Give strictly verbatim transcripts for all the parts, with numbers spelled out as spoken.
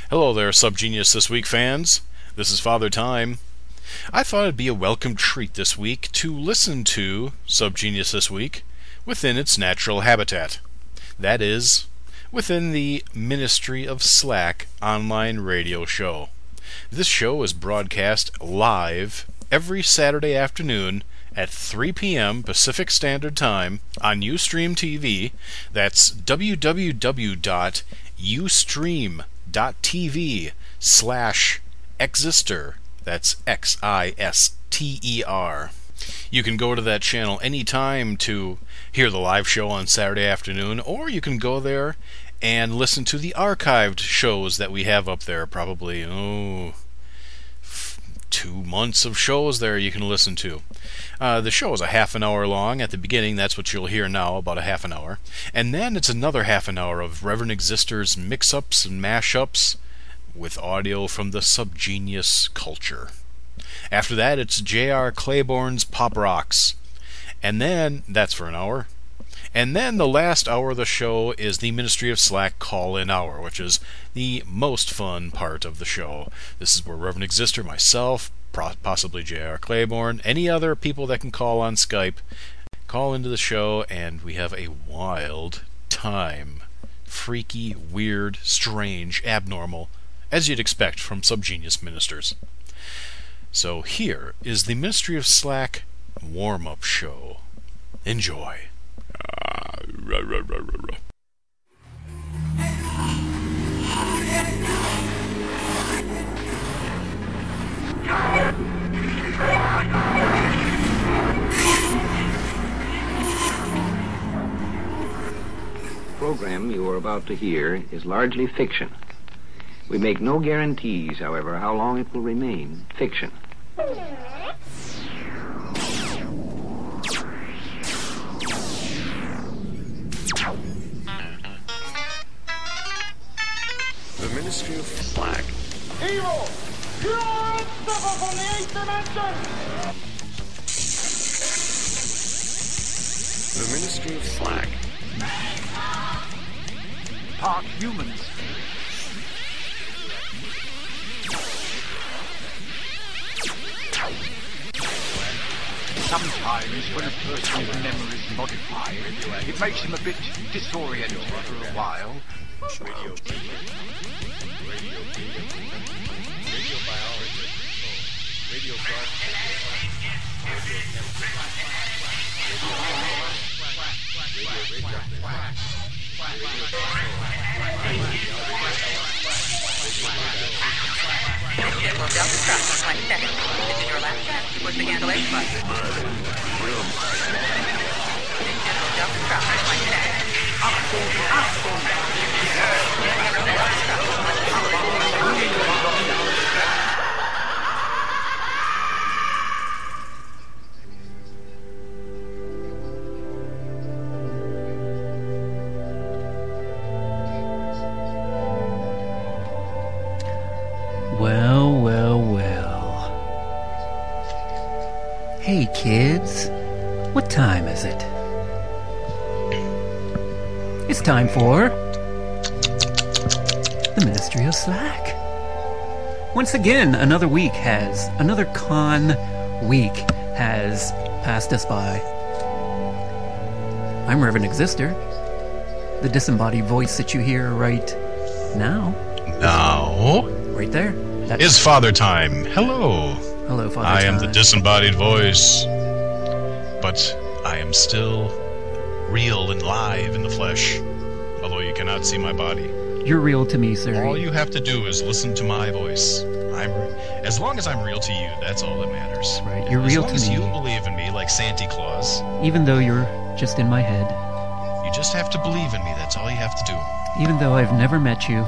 Hello there, Subgenius This Week fans. This is Father Time. I thought it'd be a welcome treat this week to listen to Subgenius This Week within its natural habitat. That is, within the Ministry of Slack online radio show. This show is broadcast live every Saturday afternoon at three p.m. Pacific Standard Time on Ustream T V. That's w w w dot ustream dot t v slash Exister. That's X I S T E R. You can go to that channel anytime to hear the live show on Saturday afternoon, or you can go there and listen to the archived shows that we have up there. Probably, oh, f- two months of shows there you can listen to. Uh, the show is a half an hour long. At the beginning, that's what you'll hear now, about a half an hour. And then it's another half an hour of Reverend Exister's mix-ups and mash-ups with audio from the Subgenius culture. After that, it's J R. Claiborne's Pop Rocks. And then, that's for an hour. And then the last hour of the show is the Ministry of Slack call-in hour, which is the most fun part of the show. This is where Reverend Exister, myself, possibly J R. Claiborne, any other people that can call on Skype, call into the show, and we have a wild time. Freaky, weird, strange, abnormal, as you'd expect from Subgenius ministers. So here is the Ministry of Slack warm-up show. Enjoy. Ah, rah, rah, rah, rah, rah. The program you are about to hear is largely fiction. We make no guarantees, however, how long it will remain fiction. The Ministry of Slack. Evil! Pure unstoppable from the eighth dimension! The Ministry of Slack. Part humans. Sometimes when a person's memory is modified, it makes him a bit disoriented for a while. Radio Radio Radio biology. Radio Will self-destruct in twenty seconds. This is your last chance to push the cancellation button. Engine will self-destruct in twenty seconds. Well, well, well. Hey, kids. What time is it? It's time for the Ministry of Slack. Once again, another week has, another con week has passed us by. I'm Reverend Exister, the disembodied voice that you hear right now. Now Right there. That's is Father Time. Hello. Hello, Father I am Time. the disembodied voice, but I am still real and live in the flesh, although you cannot see my body. You're real to me, sir. All you have to do is listen to my voice. I'm, as long as I'm real to you, that's all that matters. Right, you're as real long to as me. you believe in me, like Santa Claus, Even though you're just in my head. you just have to believe in me. That's all you have to do. Even though I've never met you.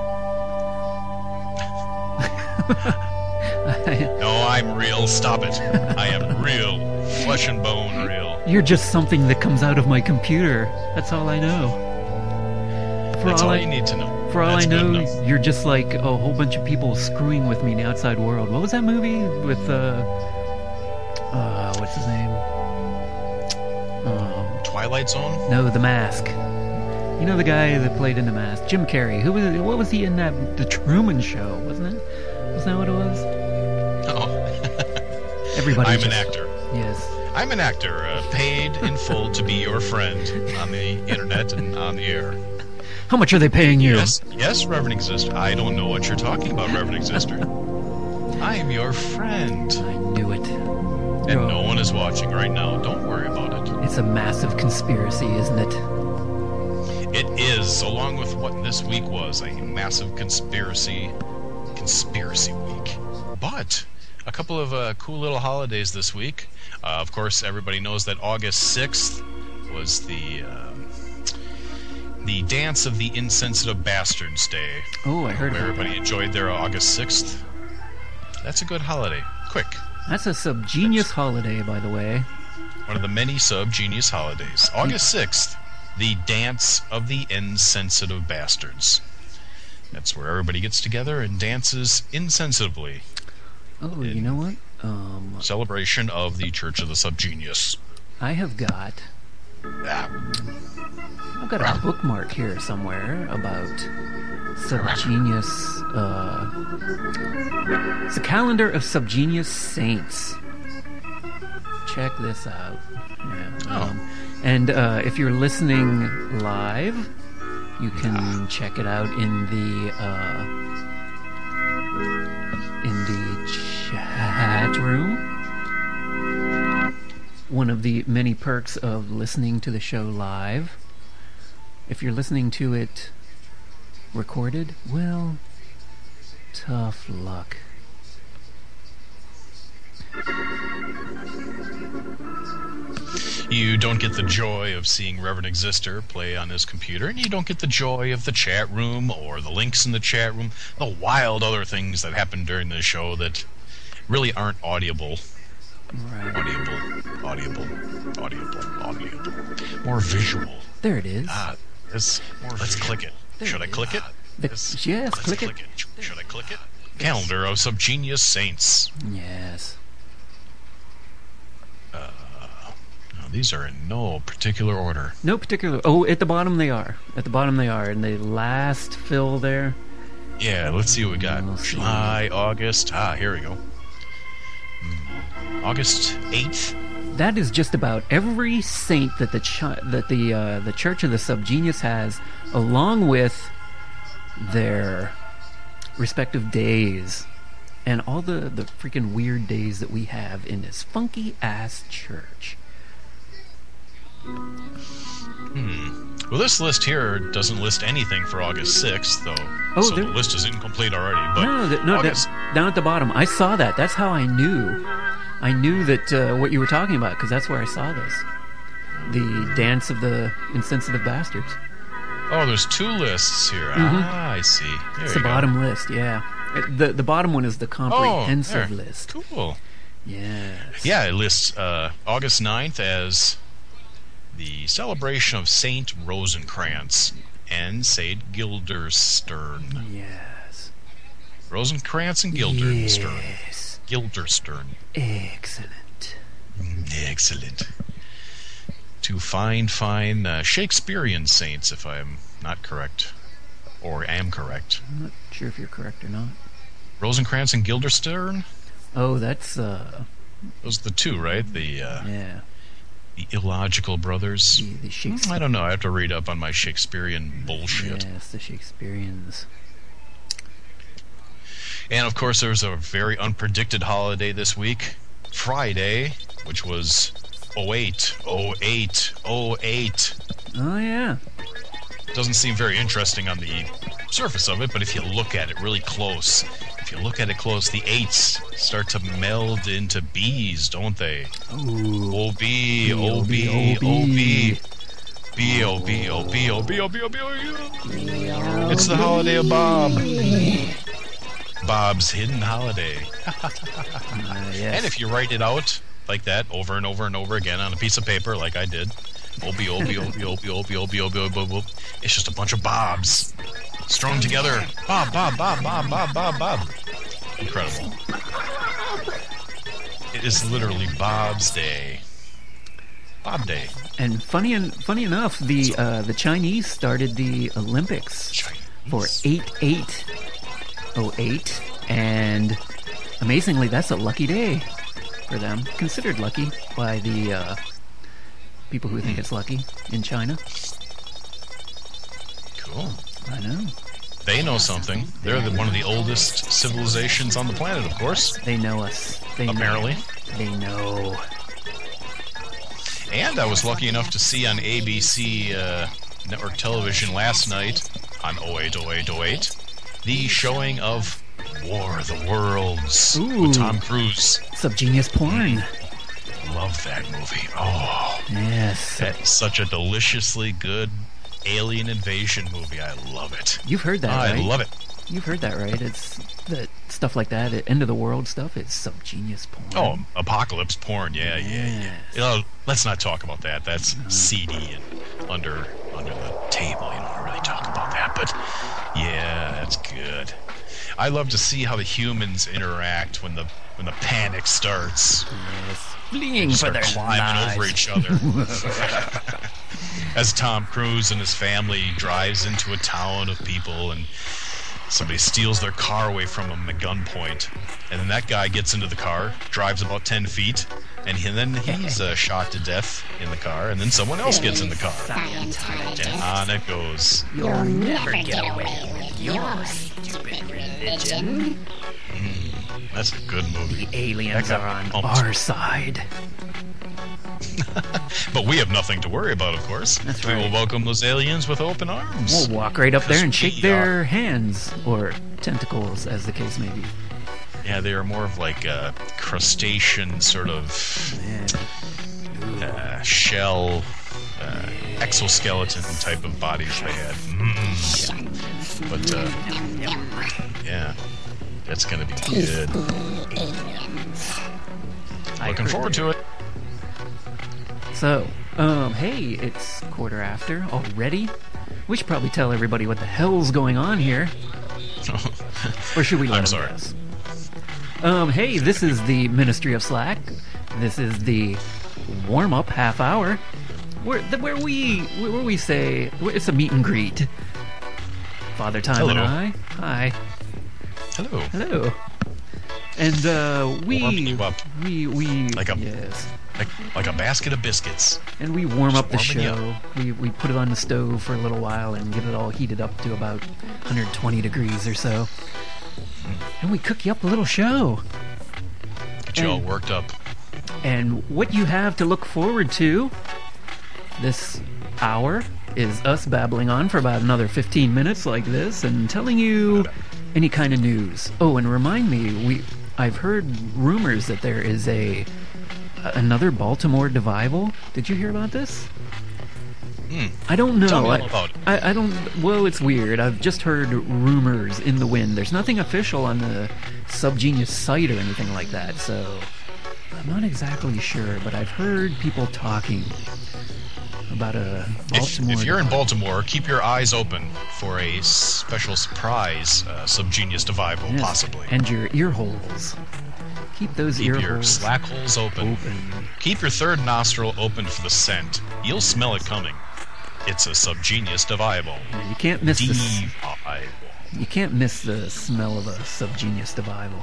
No, I'm real. Stop it. I am real. Flesh and bone real. You're just something that comes out of my computer. That's all I know. For That's all, I, you need to know. For all That's I good know, enough. you're just like a whole bunch of people screwing with me in the outside world. What was that movie with, uh... Uh, what's his name? Um, Twilight Zone? no, The Mask. You know the guy that played in The Mask, Jim Carrey. Who was? What was he in that? The Truman Show, wasn't it? Wasn't that what it was? Oh. Everybody. I'm just, an actor. Yes. I'm an actor, uh, paid in full to be your friend on the internet and on the air. How much are they paying you? Yes, yes, Reverend Exister. I don't know what you're talking about, Reverend Exister. I am your friend. I knew it. And Oh. no one is watching right now. Don't worry about it. It's a massive conspiracy, isn't it? It is, along with what this week was, a massive conspiracy, conspiracy week. But a couple of uh, cool little holidays this week. Uh, of course, everybody knows that August sixth was the um, the Dance of the Insensitive Bastards Day. Oh, I heard Where about everybody that. enjoyed their August sixth. That's a good holiday. Quick. That's a subgenius holiday, by the way. One of the many sub-genius holidays. August sixth, the Dance of the Insensitive Bastards. That's where everybody gets together and dances insensitively. Oh, you know what? Um, Celebration of the Church of the Subgenius. I have got Ah, I've got a bookmark here somewhere about subgenius. Uh, it's a calendar of subgenius saints. Check this out. Yeah, Oh. um, and uh, if you're listening live, you can check it out in the uh, in the chat room. One of the many perks of listening to the show live. If you're listening to it recorded, well, tough luck. You don't get the joy of seeing Reverend Exister play on his computer, and you don't get the joy of the chat room or the links in the chat room, the wild other things that happen during the show that really aren't audible. Right. Audible, audible, audible, audible. More visual. There it is. Ah, this, let's click it. There Should I it click it? The- This- yes, let's click it. Should I click it? Calendar of Subgenius Saints. Yes. Now, these are in no particular order. No particular. Oh, at the bottom they are. At the bottom they are. And the last fill there. Yeah, let's see what we got. We'll see. July, August. Ah, here we go. Hmm. August eighth. That is just about every saint that the ch- that the uh, the Church of the Subgenius has, along with their respective days, and all the the freaking weird days that we have in this funky ass church. Well, this list here doesn't list anything for August sixth, though. Oh, so there- the list is incomplete already. But No, that, no, August, that, down at the bottom. I saw that. That's how I knew. I knew that uh, what you were talking about because that's where I saw this. The Dance of the Insensitive Bastards. oh, there's two lists here. Ah, I see. There Mm-hmm. It's you the go. bottom list, yeah. It- The the bottom one is the Oh, comprehensive there. list. Cool. Yes. Yeah, it lists uh, August ninth as the celebration of Saint Rosencrantz and Saint Guilderstern. Yes. Rosencrantz and Guilderstern. Yes. Guilderstern. Excellent. Excellent. Two fine, fine uh, Shakespearean saints, if I'm not correct. Or am correct. I'm not sure if you're correct or not. Rosencrantz and Guilderstern? Oh, that's uh Those are the two, right? The uh, yeah. the illogical brothers. The, the Shakespeare. I don't know. I have to read up on my Shakespearean bullshit. Yes, the Shakespeareans. And of course, there was a very unpredicted holiday this week, Friday, which was oh eight, oh eight, oh eight. Oh yeah. Doesn't seem very interesting on the surface of it, but if you look at it really close, if you look at it close, the eights start to meld into B's, don't they? Ooh. O B, O B, O B. B O B O B O B O B O B O B. It's the holiday of Bob. Bob's hidden holiday. Uh, yes. And if you write it out like that over and over and over again on a piece of paper, like I did, O B O B O B O B O B O B O B O B O B, it's just a bunch of Bobs strung together. Bob, Bob, Bob, Bob, Bob, Bob, Bob. Incredible. It is literally Bob's Day. Bob Day. And funny en- funny enough, the uh, the Chinese started the Olympics Chinese. for eight eight oh eight, and amazingly, that's a lucky day for them. Considered lucky by the uh, people who think it's lucky in China. Cool. I know. They know something. They're the, one of the oldest civilizations on the planet, of course. They know us. They Apparently. know. They know. And I was lucky enough to see on A B C uh, network television last night on oh eight oh eight oh eight the showing of War of the Worlds Ooh. with Tom Cruise. Subgenius porn. Love that movie. Oh, Yes. that's such a deliciously good alien invasion movie. I love it. You've heard that, I right? love it. You've heard that, right? It's that stuff like that, end of the world stuff. It's subgenius porn. Oh, apocalypse porn. Yeah, yeah, yeah. Yes. You know, let's not talk about that. That's seedy and under under the table. You don't want to really talk about that. But yeah, that's good. I love to see how the humans interact when the when the panic starts. Yes. Fleeing for Start their climbing lives. over each other. As Tom Cruise and his family drives into a town of people and somebody steals their car away from him at gunpoint, and then that guy gets into the car, drives about ten feet, and he, then he's uh, shot to death in the car, and then someone else gets in the car. And on it goes. You'll never get away with your stupid religion. That's a good movie. The aliens That are got on pumped. our side. But we have nothing to worry about, of course. That's We will right. welcome those aliens with open arms. We'll walk right up there and Because shake we their are- hands, or tentacles, as the case may be. Yeah, they are more of like a crustacean sort of Yeah. uh, shell, uh, exoskeleton type of bodies they had. Mm. But, uh, yeah, that's going to be good. I Looking heard forward to it. So, um, hey, it's quarter after already. We should probably tell everybody what the hell's going on here. Or should we let I'm them sorry. guess? Um, hey, this is the Ministry of Slack. This is the warm-up half hour, where where we where we say it's a meet and greet. Father Time and Hello. I, hi, Hello. hello, and uh, Warm we you up. we we Like a- yes. Like, like a basket of biscuits. And we warm up the Just warming show. We we put it on the stove for a little while and get it all heated up to about one hundred twenty degrees or so. And we cook you up a little show. Get you all And- worked up. And what you have to look forward to this hour is us babbling on for about another fifteen minutes like this and telling you any kind of news. Oh, and remind me, we I've heard rumors that there is a another Baltimore Devival. Did you hear about this? Hmm. I don't know. Tell me all I, about it. I, I don't. Well, it's weird. I've just heard rumors in the wind. There's nothing official on the Subgenius site or anything like that, so I'm not exactly sure. But I've heard people talking about a If, Baltimore. if you're in Devival. Baltimore, keep your eyes open for a special surprise uh, Subgenius Devival, Yes, possibly. and your ear holes. Keep those Keep ear your holes slack holes open. open. Keep your third nostril open for the scent. You'll smell it coming. It's a Subgenius Devival. And you can't miss the s- Devival. you can't miss the smell of a Subgenius Devival.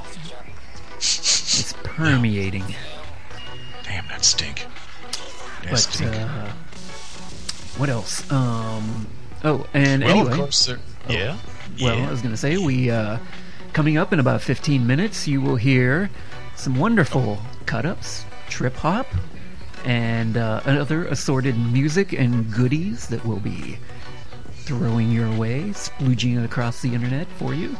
It's permeating. Damn, that stink. That But stink. uh, what else? Um. Oh, and well, anyway. of course, there, yeah. Well, yeah. I was going to say, we, uh, coming up in about fifteen minutes, you will hear some wonderful cut ups, trip hop, and uh, other assorted music and goodies that will be throwing your way, splooging it across the internet for you.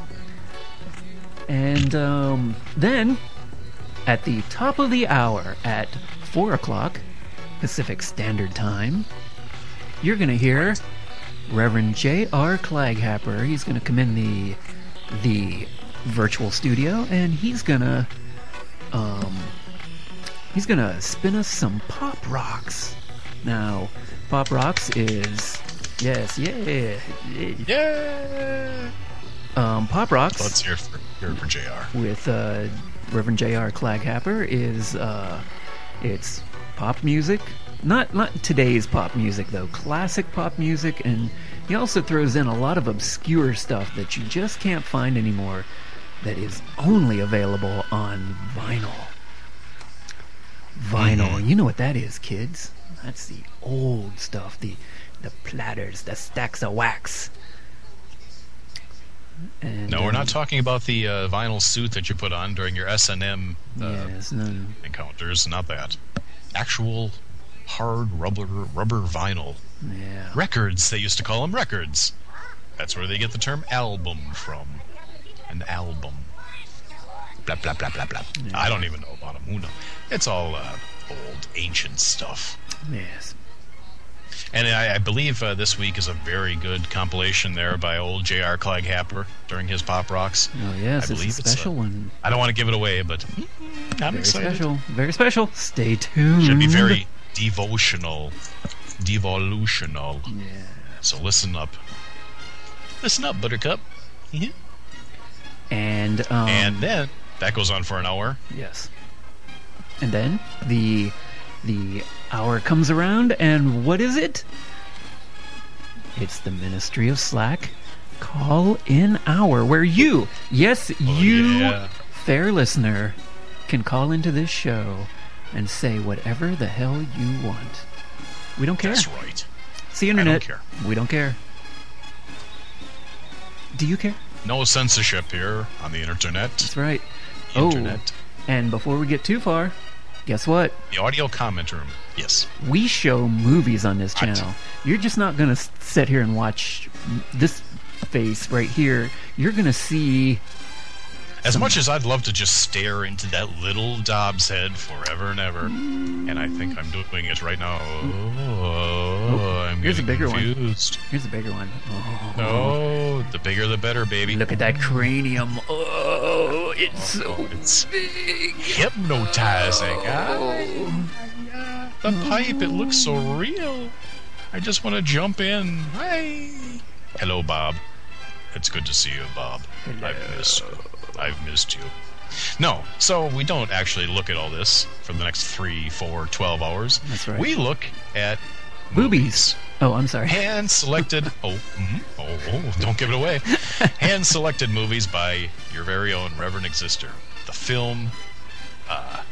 And um, then, at the top of the hour, at four o'clock Pacific Standard Time, you're going to hear Reverend J R. Claghapper. He's going to come in the the virtual studio, and he's gonna um he's gonna spin us some pop rocks. Now, pop rocks is yes, yeah, yeah. Yeah. Um, pop rocks Let's hear it for, hear it for J R. with uh, Reverend J R. Claghapper is uh, it's pop music Not not today's pop music though. Classic pop music, and he also throws in a lot of obscure stuff that you just can't find anymore. That is only available on vinyl. Vinyl. Mhm. You know what that is, kids? That's the old stuff. The the platters, the stacks of wax. And, No, we're not um, talking about the uh, vinyl suit that you put on during your S and M uh, Yes, no. encounters. Not that. Actual hard rubber rubber vinyl. Yeah. Records, they used to call them records. That's where they get the term album from. An album. Blah, blah, blah, blah, blah. Yeah. I don't even know about them. Who knows? It's all uh, old, ancient stuff. Yes. And I, I believe uh, this week is a very good compilation there by old J R Claghapper during his Pop Rocks. Oh yes, I it's a believe it's special a- one. I don't want to give it away, but I'm Very excited. special. Very special. Stay tuned. Should be very devotional. Devolutional. Yeah. So listen up. Listen up, Buttercup. Mhm. And um, and then that goes on for an hour. yes. And then the the hour comes around, and what is it? It's the Ministry of Slack Call In Hour, where you, yes, you, yeah. fair listener, can call into this show and say whatever the hell you want. We don't care. That's right. It's the I don't internet. care. We don't care. Do you care? No censorship here on the internet. That's right. Internet. Oh, and before we get too far, guess what? The audio comment room. Yes. We show movies on this What? channel. You're just not going to sit here and watch this face right here. You're going to see... As some- much as I'd love to just stare into that little Dobbs head forever and ever, and I think I'm doing it right now. Oh, I'm here's a getting bigger one. confused. Here's a bigger one. Oh, No, the bigger the better, baby. Look at that cranium. Oh, it's so It's big. hypnotizing. Oh. Ah, the pipe, it looks so real. I just want to jump in. Hi. Hello, Bob. It's good to see you, Bob. I've missed you. I've missed you. No, so we don't actually look at all this for the next three, four, twelve hours. That's right. We look at Boobies. Oh, I'm sorry. hand-selected... oh, mhm, oh, oh, don't give it away. Hand-selected movies by your very own Reverend Exister, the film uh,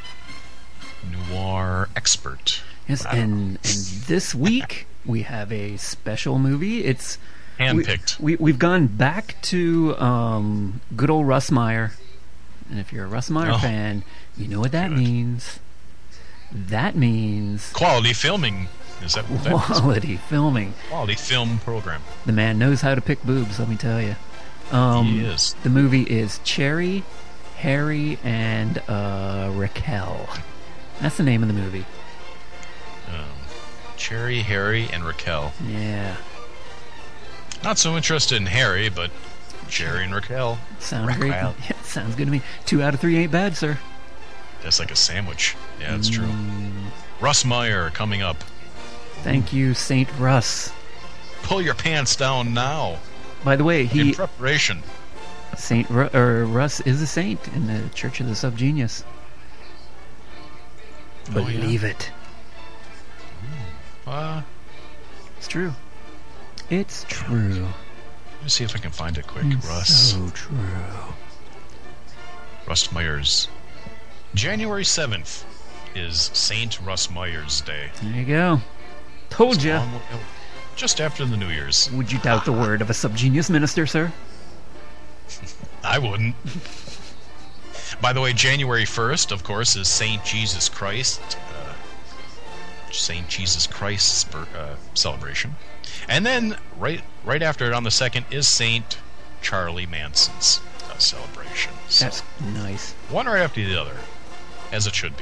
noir expert. Yes, I don't and, and this week we have a special movie. It's Handpicked. We, we, we've gone back to um, good old Russ Meyer. And if you're a Russ Meyer Oh. fan, you know what that Good. means. That means Quality filming. Is that what that is? quality filming. Quality film program. The man knows how to pick boobs, let me tell you. Um, He is. The movie is Cherry, Harry, and uh, Raquel. That's the name of the movie. Um, Cherry, Harry, and Raquel. Yeah. Not so interested in Harry, but Cherry and Raquel. Sounds great. Raquel. Yeah, sounds good to me. Two out of three ain't bad, sir. That's like a sandwich. Yeah, that's true. Mm, Russ Meyer coming up. thank you, Saint Russ. Pull your pants down now. By the way, In he preparation. Saint Ru- or Russ is a saint in the Church of the Subgenius. Oh, yeah? Believe it. Uh, It's true. It's true. let me see if I can find it quick. It's Russ. so true. Russ Meyers. January seventh is Saint Russ Meyers Day. There you go. Told It's ya. long- Just after the New Year's. Would you doubt the word of a Subgenius minister, sir? I wouldn't. By the way, January first, of course, is Saint Jesus Christ. Uh, Saint Jesus Christ's bir- uh, celebration. And then, right right after it on the second, is Saint Charlie Manson's uh, celebration. So, That's nice. one right after the other, as it should be.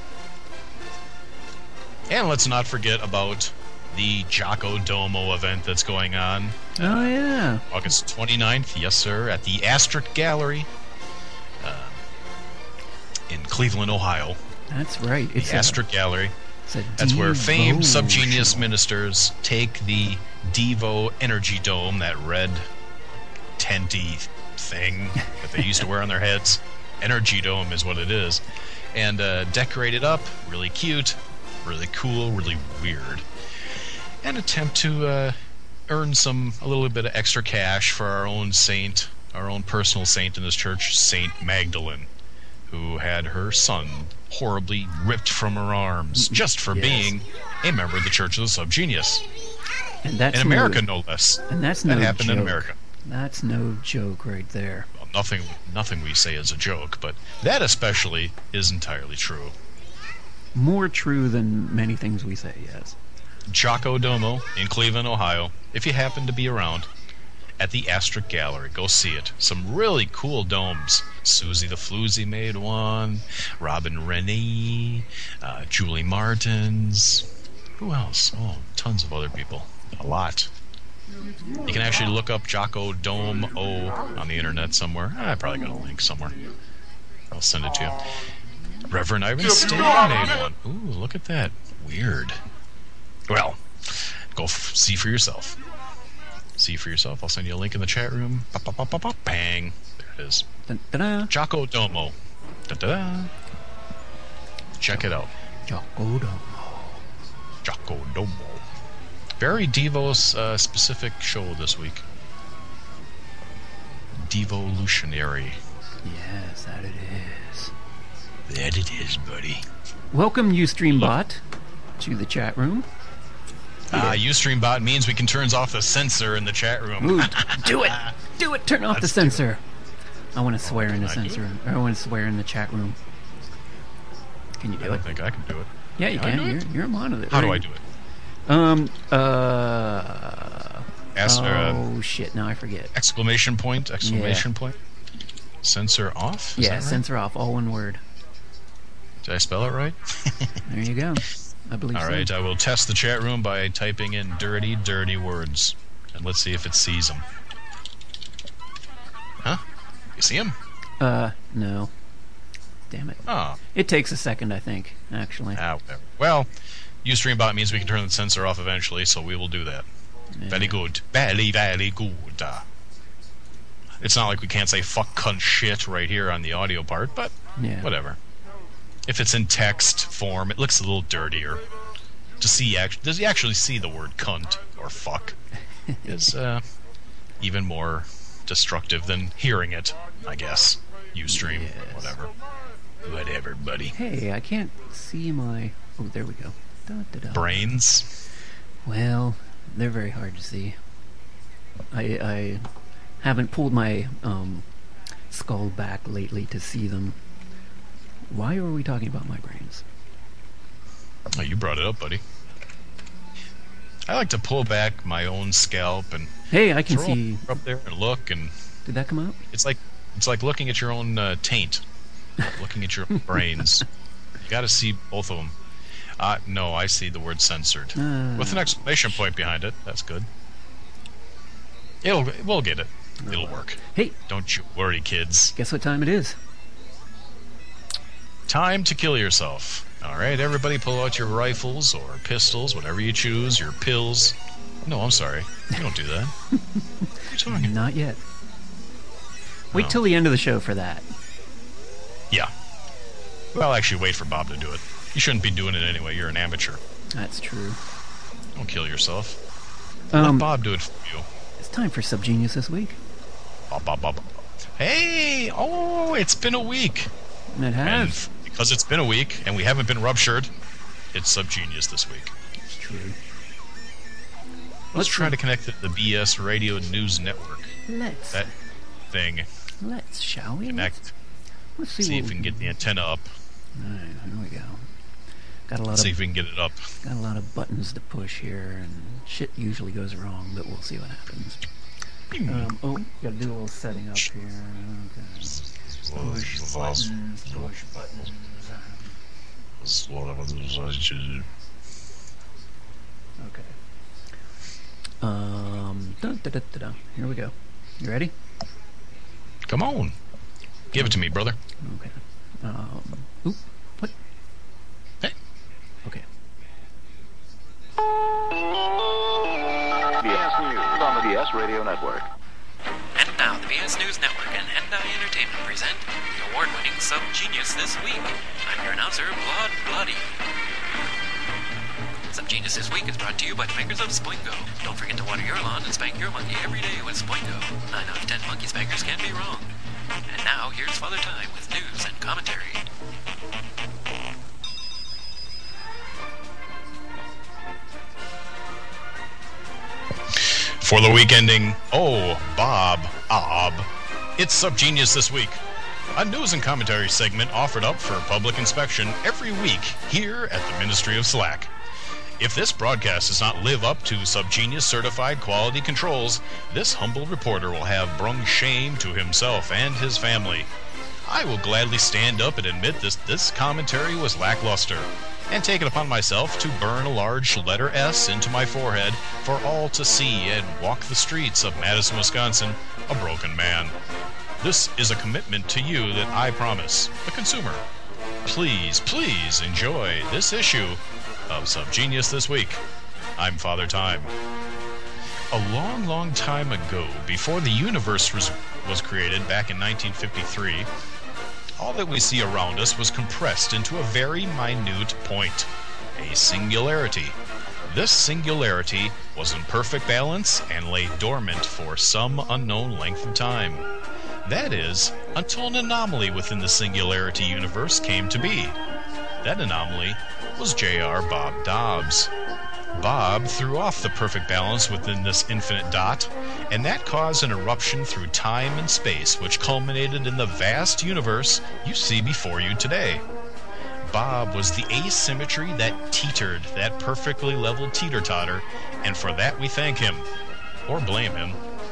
And let's not forget about the Jocko Domo event that's going on. Oh, yeah. August twenty-ninth, yes sir, at the Astric Gallery uh, in Cleveland, Ohio. That's right. It's The a, Astric Gallery. it's a That's where famed devotional. Subgenius ministers take the Devo Energy Dome, that red tenty thing that they used to wear on their heads. Energy Dome is what it is. And uh, decorate it up, really cute, really cool, really weird, and attempt to uh, earn some a little bit of extra cash for our own saint, our own personal saint in this church, Saint Magdalene, who had her son horribly ripped from her arms just for Yes. being a member of the Church of the Subgenius. And that's In America, no, no less. and that's That no happened joke. in America. That's no joke right there. Well, nothing, nothing we say is a joke, but that especially is entirely true. More true than many things we say, yes. Jocko Domo in Cleveland, Ohio, if you happen to be around, at the Asterisk Gallery. Go see it. Some really cool domes. Susie the Floozy made one. Robin Rennie. Uh, Julie Martins. Who else? Oh, tons of other people. A lot. You can actually look up Jocko Dome O on the internet somewhere. I probably got a link somewhere. I'll send it to you. Reverend Ivan Stan made one. Ooh, look at that. Weird. Well, go f- see for yourself. See for yourself. I'll send you a link in the chat room. Pop, pop, pop, pop, pop. Bang. There it is. Dun, da-da. Jocko Domo. Da-da. Check it out. Jocko Domo. Jocko Domo. Very Devo uh, specific show this week. Devolutionary. Yes, that it is. That it is, buddy. Welcome, Ustreambot, to the chat room. Uh, Ustreambot means we can turn off the censor in the chat room. Ooh, do it! Do it! Turn off the Let's do censor. I want to swear in the can I do censor. Or I want to swear in the chat room. Can you I do don't it? think I can do it. Yeah, you Can I can. do You're, it? you're a monitor. How do I do it? Um. Uh. Ask, oh uh, shit! Now I forget. exclamation point, exclamation point. Censor off? Is Yeah, that right? censor off. All one word. Did I spell it right? There you go. I believe All so. right, I will test the chat room by typing in dirty, dirty words. And let's see if it sees them. Huh? You see them? Uh, no. Damn it. Oh, It takes a second, I think, actually. ah, whatever. Well, Ustreambot means we can turn the censor off eventually, so we will do that. Yeah. Very good. Very, very good. Uh, It's not like we can't say fuck, cunt, shit right here on the audio part, but Yeah. whatever. If it's in text form, it looks a little dirtier. To see, act- does he actually see the word cunt or fuck? Is uh, even more destructive than hearing it, I guess. Ustream, Yes. whatever. Whatever, buddy. Hey, I can't see my... Oh, there we go. Da, da, da. Brains? Well, they're very hard to see. I, I haven't pulled my um, skull back lately to see them. Why are we talking about my brains? Oh, you brought it up, buddy. I like to pull back my own scalp and Hey, I can throw see... it up there and look, and Did that come out? it's like it's like looking at your own uh, taint, looking at your own brains. You got to see both of them. Uh, no, I see the word censored Uh, with an exclamation point behind it. That's good. It'll we'll get it. It'll work. Hey, Don't you worry, kids. guess what time it is? Time to kill yourself. All right, everybody, pull out your rifles or pistols, whatever you choose. Your pills. No, I'm sorry. You don't do that. What are you talking? Not yet. Wait Oh. till the end of the show for that. Yeah. Well, actually, wait for Bob to do it. You shouldn't be doing it anyway. You're an amateur. That's true. Don't kill yourself. Um, Let Bob do it for you. It's time for Subgenius this week. Bob, Bob, Bob. Hey! Oh, it's been a week. And it And has. because it's been a week and we haven't been ruptured, it's Subgenius this week. It's true. Let's, Let's try see. to connect to the B S Radio News Network. Let's. That thing. Let's, shall we? Connect. Let's see, See what if we can get the antenna up. Alright, here we go. Got a lot See of if we can get it up. got a lot of buttons to push here, and shit usually goes wrong, but we'll see what happens. Um, oh, gotta do a little setting up here. Okay. Push buttons, push buttons. Okay. Um, dun, dun, dun, dun, dun. Here we go. You ready? Come on. Give it to me, brother. Okay. Um, oop, what? Hey. Okay. B S News on the B S Radio Network. And now, the B S News Network and Hentai Entertainment present the award-winning Subgenius This Week. I'm your announcer, Blood Bloody. Subgenius This Week is brought to you by the makers of Splingo. Don't forget to water your lawn and spank your monkey every day with Splingo. Nine out of ten monkey spankers can be wrong. And now, here's Father Time with news and commentary. For the week ending, oh, Bob, Ob, it's Subgenius This Week, a news and commentary segment offered up for public inspection every week here at the Ministry of Slack. If this broadcast does not live up to Subgenius certified quality controls, this humble reporter will have brung shame to himself and his family. I will gladly stand up and admit this this commentary was lackluster, and take it upon myself to burn a large letter S into my forehead for all to see and walk the streets of Madison, Wisconsin, a broken man. This is a commitment to you that I promise, the consumer. Please, please enjoy this issue of Subgenius This Week. I'm Father Time. A long, long time ago, before the universe was, was created back in nineteen fifty-three, all that we see around us was compressed into a very minute point, a singularity. This singularity was in perfect balance and lay dormant for some unknown length of time. That is, until an anomaly within the singularity universe came to be. That anomaly was J R Bob Dobbs. Bob threw off the perfect balance within this infinite dot, and that caused an eruption through time and space which culminated in the vast universe you see before you today. Bob was the asymmetry that teetered that perfectly level teeter-totter, and for that we thank him, or blame him.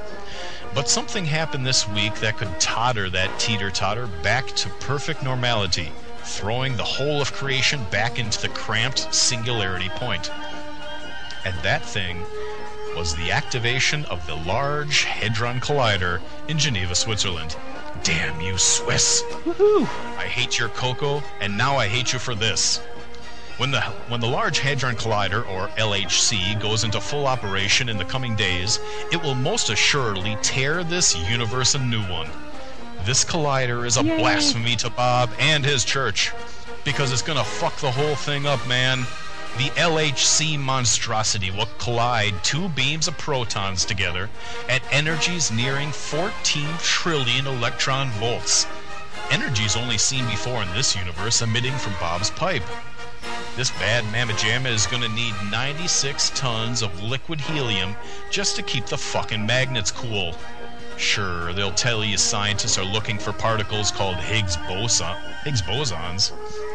But something happened this week that could totter that teeter-totter back to perfect normality, throwing the whole of creation back into the cramped singularity point. And that thing was the activation of the Large Hadron Collider in Geneva, Switzerland. Damn you, Swiss! Woohoo! I hate your cocoa, and now I hate you for this. When the when the Large Hadron Collider, or L H C, goes into full operation in the coming days, it will most assuredly tear this universe a new one. This collider is a Yay. blasphemy to Bob and his church, because it's gonna fuck the whole thing up, man. The L H C monstrosity will collide two beams of protons together at energies nearing fourteen trillion electron volts. Energies only seen before in this universe emitting from Bob's pipe. This bad mamma jamma is gonna need ninety-six tons of liquid helium just to keep the fucking magnets cool. Sure, they'll tell you scientists are looking for particles called Higgs boson, Higgs bosons.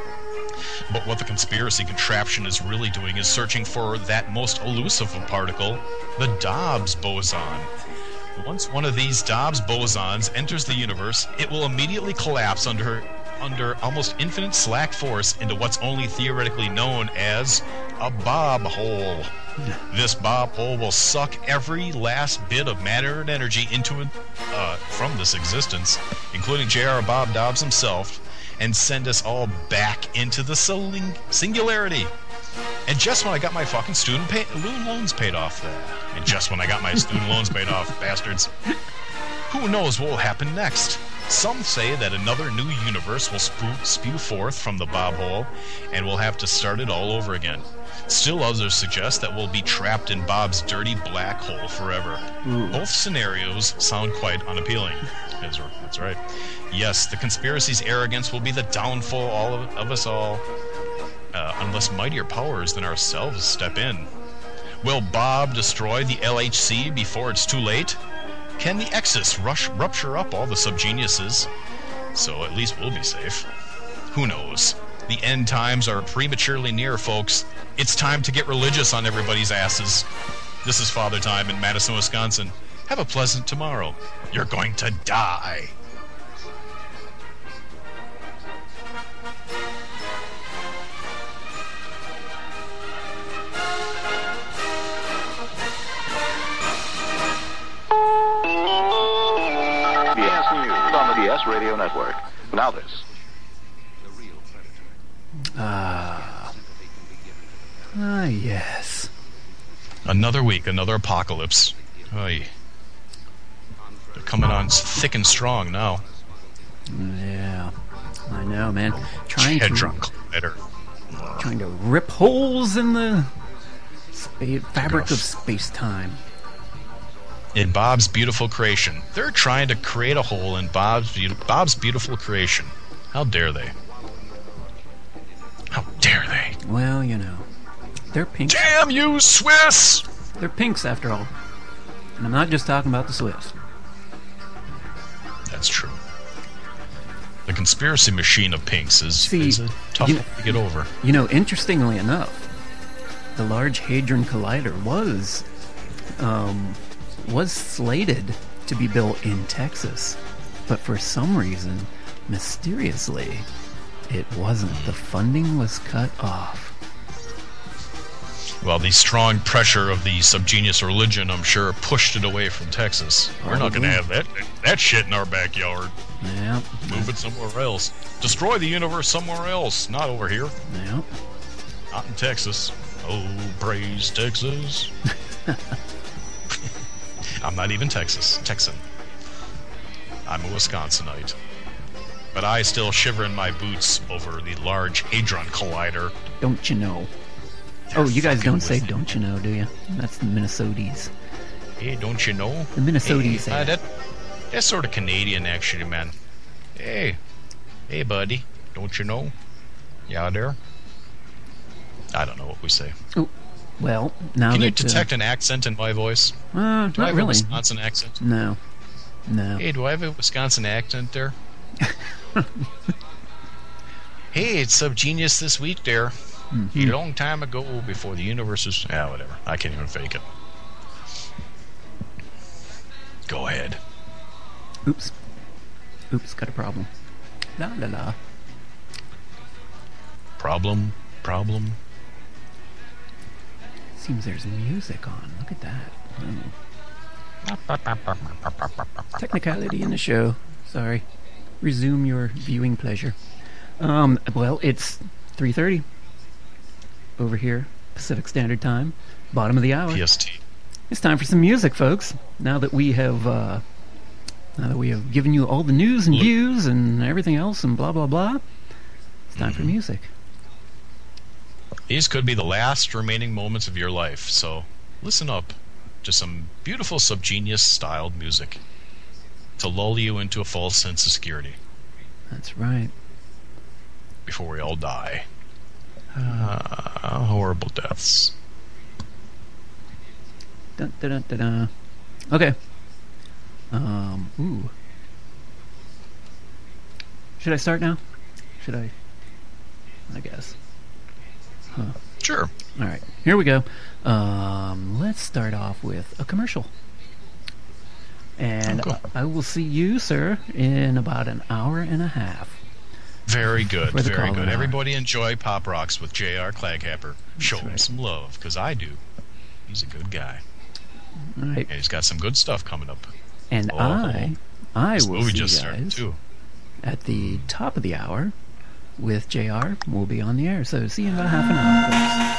But what the conspiracy contraption is really doing is searching for that most elusive of particle, the Dobbs boson. Once one of these Dobbs bosons enters the universe, it will immediately collapse under under almost infinite slack force into what's only theoretically known as a Bob hole. This Bob hole will suck every last bit of matter and energy into it uh, from this existence, including J R Bob Dobbs himself, and send us all back into the sing- singularity. And just when I got my fucking student pay- loans paid off there. And just when I got my student loans paid off, bastards. Who knows what will happen next? Some say that another new universe will spew, spew forth from the Bob hole, and we'll have to start it all over again. Still others suggest that we'll be trapped in Bob's dirty black hole forever. Ooh. Both scenarios sound quite unappealing. That's, that's right. Yes, the conspiracy's arrogance will be the downfall all of, of us all, uh, unless mightier powers than ourselves step in. Will Bob destroy the L H C before it's too late? Can the Exus rush, rupture up all the subgeniuses? So at least we'll be safe. Who knows? The end times are prematurely near, folks. It's time to get religious on everybody's asses. This is Father Time in Madison, Wisconsin. Have a pleasant tomorrow. You're going to die. B S News on the B S Radio Network. Now this. Ah. Ah, yes. Another week, another apocalypse. Oy. They're coming on thick and strong now. Yeah. I know, man. Trying Hadron to Collider. trying to rip holes in the Spa- fabric of space-time. In Bob's beautiful creation. They're trying to create a hole in Bob's, be- Bob's beautiful creation. How dare they? How dare they? Well, you know, they're pinks. Damn you, Swiss! They're pinks, after all. And I'm not just talking about the Swiss. That's true. The conspiracy machine of pinks is, See, is a tough you know, to get over. You know, interestingly enough, the Large Hadron Collider was um, was slated to be built in Texas, but for some reason, mysteriously, it wasn't. The funding was cut off. Well, the strong pressure of the subgenius religion, I'm sure, pushed it away from Texas. We're not going to have that that shit in our backyard. Yeah. Move it somewhere else. Destroy the universe somewhere else, not over here. Yeah. Not in Texas. Oh, praise Texas. I'm not even Texas. Texan. I'm a Wisconsinite. But I still shiver in my boots over the Large Hadron Collider. Don't you know? They're oh, you guys don't say with- don't you know, do you? That's the Minnesotis. Hey, don't you know? The Minnesotis Hey, say uh, that. that. That's sort of Canadian, actually, man. Hey. Hey, buddy. Don't you know? You out there? I don't know what we say. Oh, well, now Can that... you detect an accent in my voice? Uh, Do I not have a really. Wisconsin accent? No. No. Hey, do I have a Wisconsin accent there? Hey, it's Subgenius this week there. Mm-hmm. A long time ago, before the universe was... Ah, whatever. I can't even fake it. Go ahead. Oops. Oops, got a problem. La la la. Problem, problem. Seems there's music on. Look at that. Oh. Technicality in the show. Sorry. Resume your viewing pleasure. Um, well, it's three thirty over here, Pacific Standard Time, bottom of the hour. P S T. It's time for some music, folks. Now that we have, uh, now that we have given you all the news and Look. views and everything else and blah blah blah, it's time Mm-hmm. for music. These could be the last remaining moments of your life, so listen up to some beautiful Subgenius-styled music to lull you into a false sense of security That's right. before we all die. Uh, horrible deaths. Dun, dun, dun, dun, dun. Okay. Um. Ooh. Should I start now? Should I? I guess. Huh. Sure. All right. Here we go. Um. Let's start off with a commercial. And Oh, cool. I will see you, sir, in about an hour and a half. Very good, For the very call good. hour. Everybody enjoy Pop Rocks with J R Claghapper. Show him right. some love, because I do. He's a good guy. All right. And he's got some good stuff coming up. And Oh, I, I This will movie see just you started, guys too. at the top of the hour with J R. We'll be on the air. So see you in about half an hour, folks.